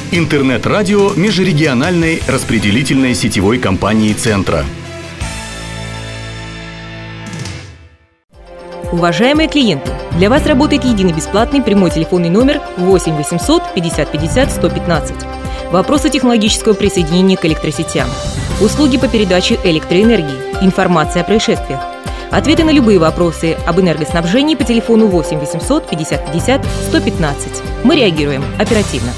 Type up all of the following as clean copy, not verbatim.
Интернет-радио межрегиональной распределительной сетевой компании «Центра». Уважаемые клиенты, для вас работает единый бесплатный прямой телефонный номер 8 800 50 50 115. Вопросы технологического присоединения к электросетям. Услуги по передаче электроэнергии. Информация о происшествиях. Ответы на любые вопросы об энергоснабжении по телефону 8 800 50 50 115. Мы реагируем оперативно.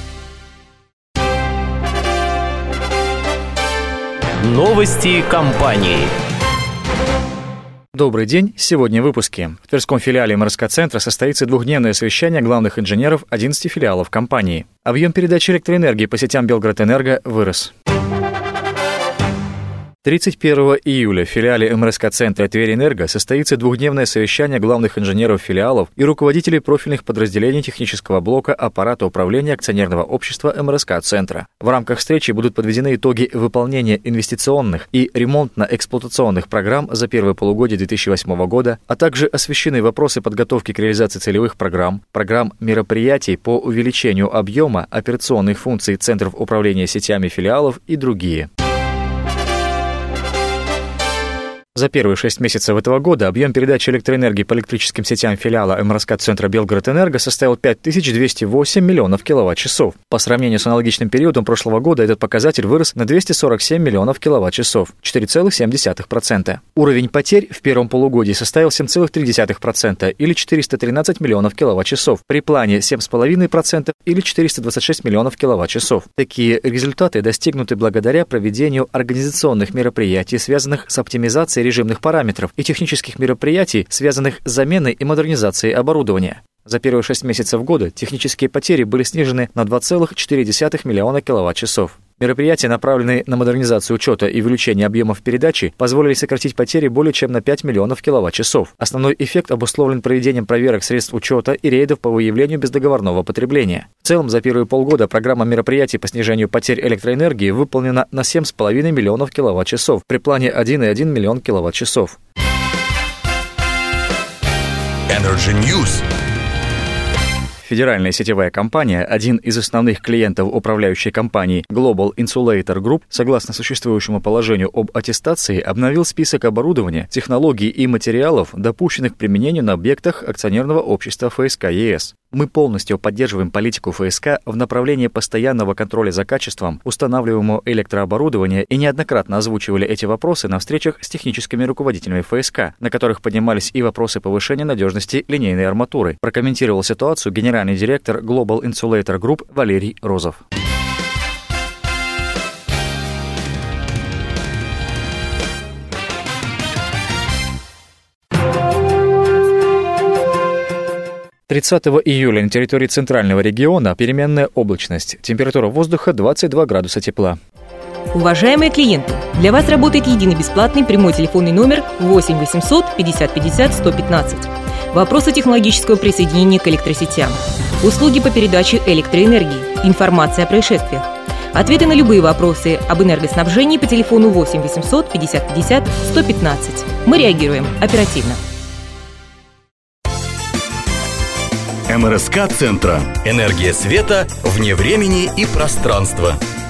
Новости компании. Добрый день. Сегодня в выпуске. В Тверском филиале МРСК-центра состоится двухдневное совещание главных инженеров 11 филиалов компании. Объем передачи электроэнергии по сетям Белгород-Энерго вырос. 31 июля в филиале МРСК-центра Тверь-Энерго состоится двухдневное совещание главных инженеров филиалов и руководителей профильных подразделений технического блока аппарата управления акционерного общества МРСК-центра. В рамках встречи будут подведены итоги выполнения инвестиционных и ремонтно-эксплуатационных программ за первое полугодие 2008 года, а также освещены вопросы подготовки к реализации целевых программ мероприятий по увеличению объема операционных функций центров управления сетями филиалов и другие. За первые 6 месяцев этого года объем передачи электроэнергии по электрическим сетям филиала МРСК-центра Белгород-Энерго составил 5208 миллионов киловатт-часов. По сравнению с аналогичным периодом прошлого года этот показатель вырос на 247 миллионов киловатт-часов, 4,7%. Уровень потерь в первом полугодии составил 7,3% или 413 миллионов киловатт-часов, при плане 7,5% или 426 миллионов киловатт-часов. Такие результаты достигнуты благодаря проведению организационных мероприятий, связанных с оптимизацией режимных параметров и технических мероприятий, связанных с заменой и модернизацией оборудования. За первые 6 месяцев года технические потери были снижены на 2,4 миллиона киловатт-часов. Мероприятия, направленные на модернизацию учета и увеличение объемов передачи, позволили сократить потери более чем на 5 миллионов киловатт-часов. Основной эффект обусловлен проведением проверок средств учета и рейдов по выявлению бездоговорного потребления. В целом, за первые полгода программа мероприятий по снижению потерь электроэнергии выполнена на 7,5 миллионов киловатт-часов, при плане 1,1 миллион киловатт-часов. Energy News. Федеральная сетевая компания, один из основных клиентов управляющей компании Global Insulator Group, согласно существующему положению об аттестации, обновил список оборудования, технологий и материалов, допущенных к применению на объектах акционерного общества ФСК ЕС. Мы полностью поддерживаем политику ФСК в направлении постоянного контроля за качеством устанавливаемого электрооборудования и неоднократно озвучивали эти вопросы на встречах с техническими руководителями ФСК, на которых поднимались и вопросы повышения надежности линейной арматуры, прокомментировал ситуацию генеральный директор Global Insulator Group Валерий Розов. – 30 июля на территории центрального региона переменная облачность. Температура воздуха 22 градуса тепла. Уважаемые клиенты, для вас работает единый бесплатный прямой телефонный номер 8 800 50 50 115. Вопросы технологического присоединения к электросетям. Услуги по передаче электроэнергии. Информация о происшествиях. Ответы на любые вопросы об энергоснабжении по телефону 8 800 50 50 115. Мы реагируем оперативно. МРСК-центра. Энергия света вне времени и пространства.